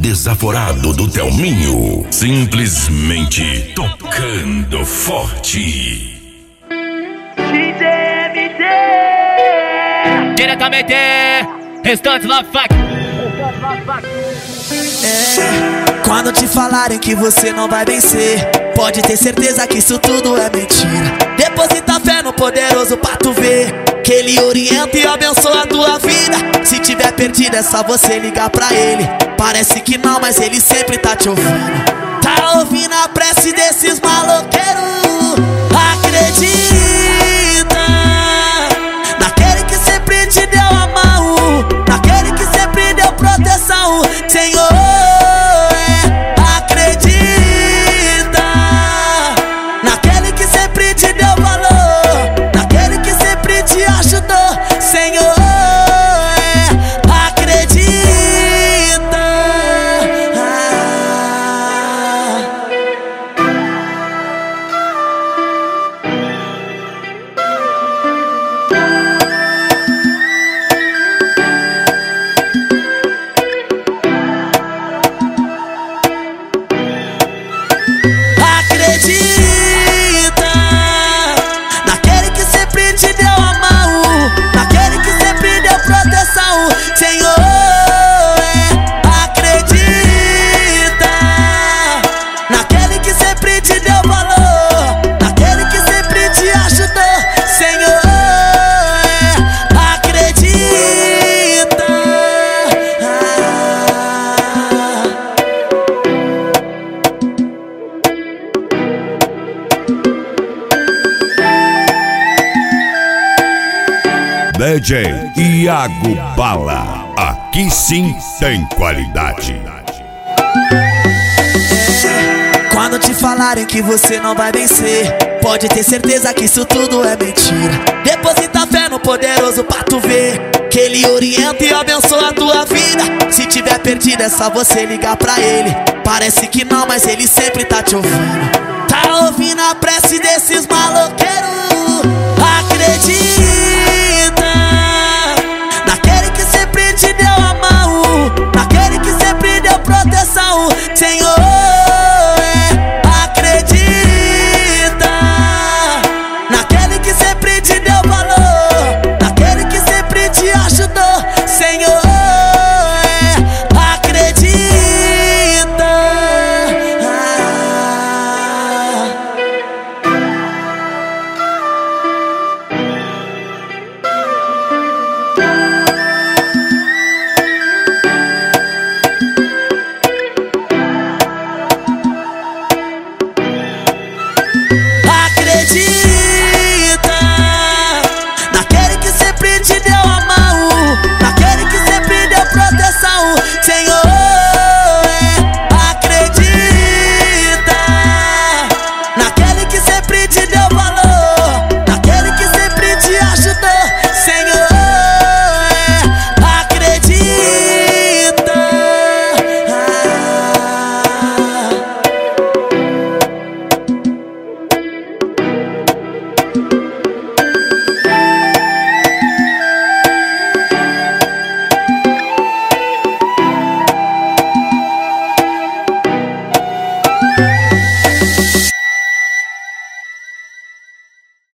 desaforado do Thelminho, simplesmente tocando forte. Diretamente, Restantes Love Fuck. Quando te falarem que você não vai vencer, pode ter certeza que isso tudo é mentira. Deposita fé no poderoso pra tu ver que ele orienta e abençoa a tua vida. Se tiver perdido é só você ligar pra ele. Parece que não, mas ele sempre tá te ouvindo. Tá ouvindo a prece desses maloqueiros. Acredita naquele que sempre te deu a mão, naquele que sempre deu proteção, Senhor. Acredita naquele que sempre te deu valor, naquele que sempre te ajudou, Senhor. Acredita naquele que sempre te deu a mão, naquele que sempre deu proteção, Senhor. Acredita naquele que sempre te deu valor, naquele que sempre te ajudou, Senhor. Acredita. DJ Iago Bala, aqui sim tem qualidade. Quando te falarem que você não vai vencer, pode ter certeza que isso tudo é mentira. Deposita fé no poderoso pra tu ver que ele orienta e abençoa a tua vida. Se tiver perdido é só você ligar pra ele. Parece que não, mas ele sempre tá te ouvindo. Tá ouvindo a prece desses maloqueiros. Acredita